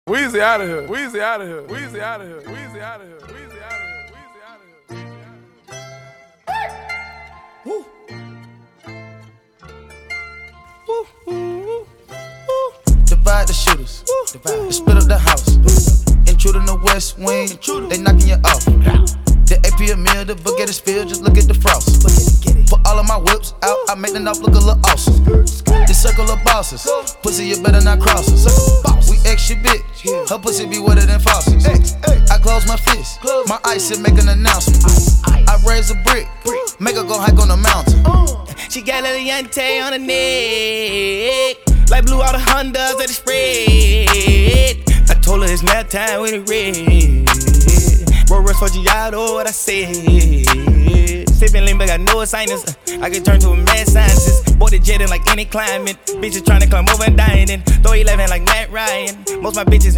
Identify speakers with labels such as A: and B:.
A: Weezy out of here. Weezy out of here. Weezy out of here. Weezy out of here. Weezy out of here. Weezy out of here. Woo. Woo. Woo.
B: Divide the shooters. Divide. Split up the house. Intruder in the west wing. They knocking you off. The AP a meal, the book get a spill, just look at the frost. Put all of my whips out, I make the knife look a little awesome. The circle of bosses, pussy you better not cross us. We extra big, her pussy be wetter than faucets. I close my fist, my ice and make an announcement. I raise a brick, make her go hike on the mountain.
C: She got a Yante on her neck, like blue all the Hondas that it spread. I told her it's nap time with it red. Bro, rush for Giotto, what I said. Sippin' lean, but got no sinus. I can turn to a mad scientist. Boy, the jetting like any climate. Bitches tryna climb over and dining. Throw 11 like Matt Ryan. Most my bitches